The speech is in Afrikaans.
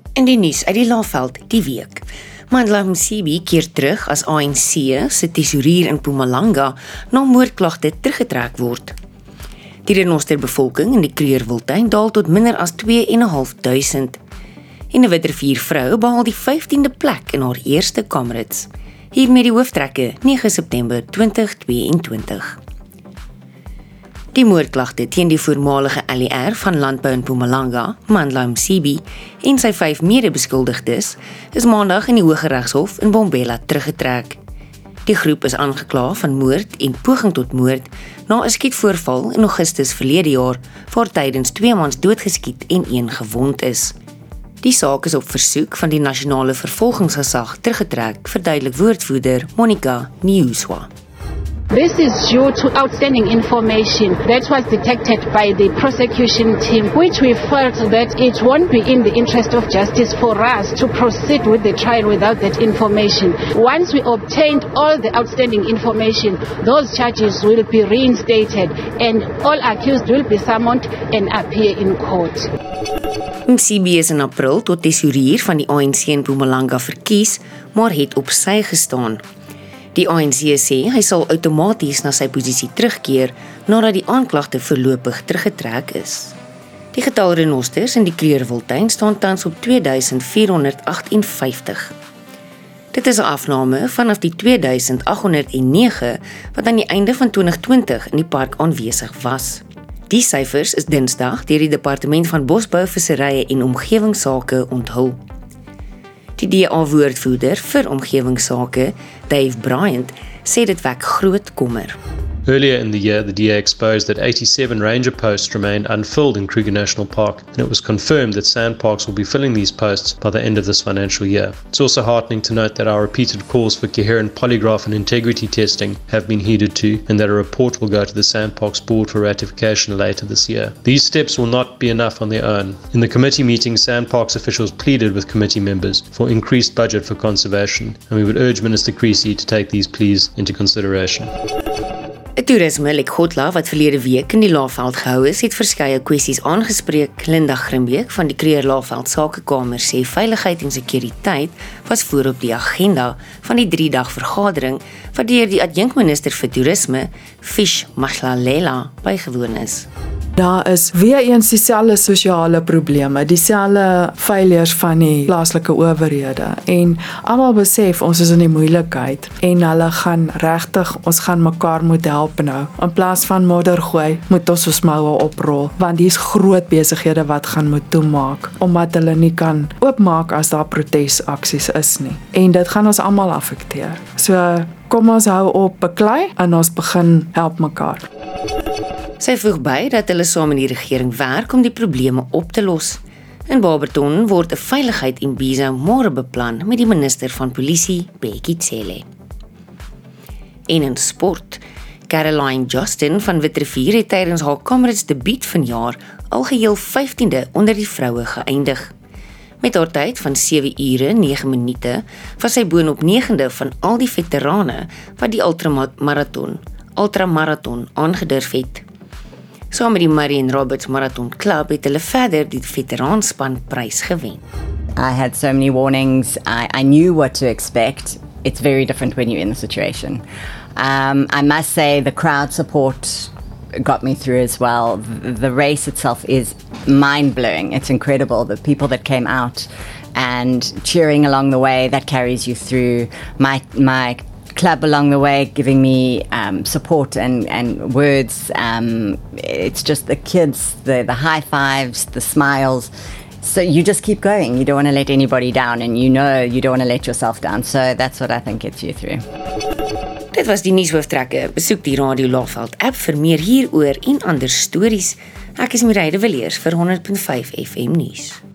In die nuus uit die Laagveld die week. Mandla Msibi keer terug as ANC se tesourier in Mpumalanga na moordklagte teruggetrek word. Die renosterbevolking in die Krugerwoudtuin daal tot minder as 2.500 en 'n Witrivier vrou behaal die 15de plek in haar eerste Comrades. Hiermee die hooftrekke 9 September 2022. Die moordklagte teen die voormalige LER van landbou in Mpumalanga, Mandla Msibi, en sy 5 mede-beskuldigdes is maandag in die Hooggeregshof in Bombela teruggetrek. Die groep is aangekla van moord en poging tot moord na 'n skietvoorval in Augustus verlede jaar, waar tydens 2 mans doodgeskiet en 1 gewond is. Die saak is op versoek van die nasionale vervolgingsgesag teruggetrek, verduidelik woordvoerder Monica Niuswa. This is due to outstanding information that was detected by the prosecution team, which we felt that it won't be in the interest of justice for us to proceed with the trial without that information. Once we obtained all the outstanding information, those charges will be reinstated and all accused will be summoned and appear in court. Msibi is in April tot tesourier van die ANC in Mpumalanga verkies, maar het op sy gestaan. Die ANC sê hy sal outomaties na sy posisie terugkeer nadat die aanklagte voorlopig teruggetrek is. Die getal renosters in die Krugerwoudtuin staan tans op 2458. Dit is 'n afname vanaf die 2809 wat aan die einde van 2020 in die park aanwesig was. Die syfers is Dinsdag deur die Departement van Bosbou, Visserye en Omgewingsake onthul. Die DA-woordvoerder vir omgewingsake, Dave Bryant, sê dit wek groot kommer. Earlier in the year, the DA exposed that 87 ranger posts remained unfilled in Kruger National Park, and it was confirmed that SANParks will be filling these posts by the end of this financial year. It's also heartening to note that our repeated calls for coherent polygraph and integrity testing have been heeded to, and that a report will go to the SANParks board for ratification later this year. These steps will not be enough on their own. In the committee meeting, SANParks officials pleaded with committee members for increased budget for conservation, and we would urge Minister Creasy to take these pleas into consideration. 'n Toerisme lekgotla wat verlede week in die Laagveld gehou is, het verskeie kwessies aangespreek. Linda Grimbeek van die Kruger Laagveld Sakekamer sê veiligheid en sekuriteit was voorop die agenda van die 3-dag vergadering wat deur die adjunkminister vir toerisme, Fish Mahlalela, bygewoon is. Daar is weer eens dieselfde sosiale probleme, dieselfde failures van die plaaslike owerhede en almal besef ons is in die moeilikheid en hulle gaan regtig, ons gaan mekaar moet help nou. In plaas van modder gooi, moet ons moue oprol, want dis groot besighede wat gaan moet toemaak, omdat hulle nie kan oopmaak as daar protesaksies is nie. En dit gaan ons almal affekteer. So kom ons hou op beklei en ons begin help mekaar. Sy voeg by dat hulle saam in die regering werk om die probleme op te los. In Barberton word 'n veiligheid en imbizo môre beplan met die minister van polisie, Bekkie Cele. En in sport, Caroline Justin van Witrivier het tydens haar Comrades debuut vanjaar algeheel 15de onder die vroue geëindig. Met haar tyd van 7 ure 9 minute was sy boonop 9de van al die veterane wat die ultramarathon aangedurf het. Saam met die Marion Roberts Marathon Club het hulle verder die veteraanspan prys gewen. I had so many warnings. I knew what to expect. It's very different when you're in the situation. I must say the crowd support got me through as well. The race itself is mind-blowing. It's incredible. The people that came out and cheering along the way, that carries you through. My club along the way giving me support and words. It's just the kids, the high fives, the smiles. So you just keep going. You don't want to let anybody down, and you know you don't want to let yourself down. So that's what I think gets you through. Dit was die nuushooftrekke. Besoek die Radio Laagveld app vir meer hieroor en ander stories. Ek is Mireille de Villiers vir 100.5 FM nuus.